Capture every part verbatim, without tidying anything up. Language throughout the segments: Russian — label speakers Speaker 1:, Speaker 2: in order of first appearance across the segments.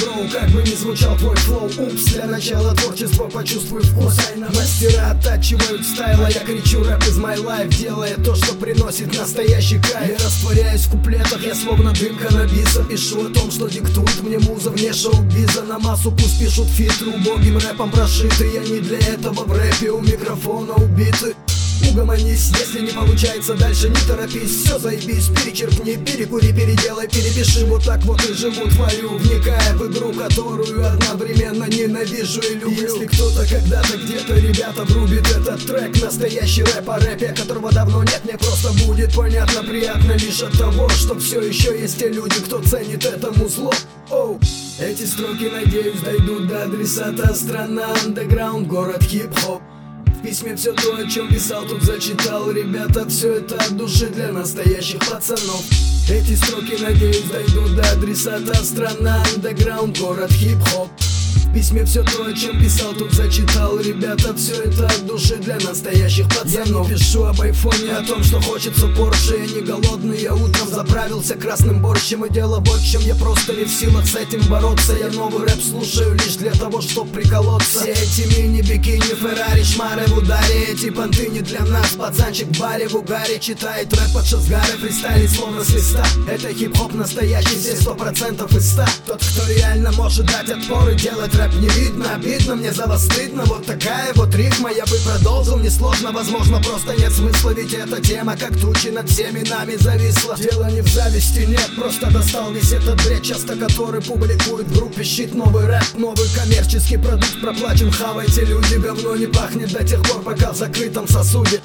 Speaker 1: броу, как бы ни звучал твой флоу. Упс, для начала творчества почувствуй вкус. Мастера оттачивают стайл, а я кричу рэп из my life, делая то, что приносит настоящий кайф. Я растворяюсь в куплетах, я словно дымка на биса. Пишу о том, что диктует мне муза вне шоу-биза. На массу пусть пишут фитры, убогим рэпом прошиты. Я не для этого в рэпе, у микрофона убиты. Угомонись, если не получается, дальше не торопись. Все заебись, перечеркни, перекури, переделай, перепиши. Вот так вот и живу твою, вникая в игру, которую одновременно ненавижу и люблю. Если кто-то когда-то где-то, ребята, врубит этот трек, настоящий рэп о рэпе, которого давно нет, мне просто будет понятно, приятно лишь от того, что все еще есть те люди, кто ценит это музло. Оу. Эти строки, надеюсь, дойдут до адресата. Страна андеграунд, город хип-хоп. В письме все то, о чем писал, тут зачитал. Ребята, все это от души для настоящих пацанов. Эти строки, надеюсь, дойдут до адресата. Страна андеграунд, город хип-хоп. В письме все то, о чем писал, тут зачитал. Ребята, все это от души для настоящих пацанов. Я не пишу об айфоне, о том, что хочется Порше. Я не голодный, я утром заправился красным борщем. И дело вот в чем, я просто не в силах с этим бороться. Я новый рэп слушаю лишь для того, чтоб приколоться. Все эти мини-бикини, Феррари, шмары в ударе. Эти понты не для нас, пацанчик в баре в угаре. Читает рэп под шазгары, фристайлит словно с листа. Это хип-хоп настоящий, здесь сто процентов из ста. Тот, кто реально может дать отпор и делать рэп не видно, обидно, мне за вас стыдно. Вот такая вот рифма, я бы продолжил, несложно. Возможно, просто нет смысла, ведь эта тема как тучи над всеми нами зависла. Дело не в зависти, нет, просто достал весь этот бред, часто который публикует в группе щит. Новый рэп, новый коммерческий продукт проплачен, хавайте, люди, говно не пахнет до тех пор, пока в закрытом сосуде.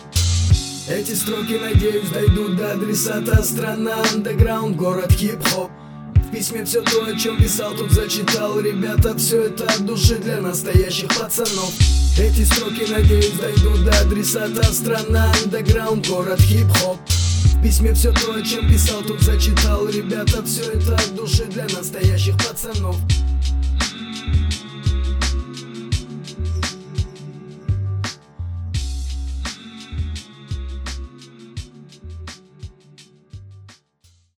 Speaker 1: Эти строки, надеюсь, дойдут до адресата. Страна андеграунд, город хип-хоп. В письме все то, о чем писал, тут зачитал. Ребята, все это от души для настоящих пацанов. Эти строки, надеюсь, дойдут до адресата. Страна андеграунд, город хип-хоп. В письме все то, о чем писал, тут зачитал. Ребята, все это от души для настоящих пацанов.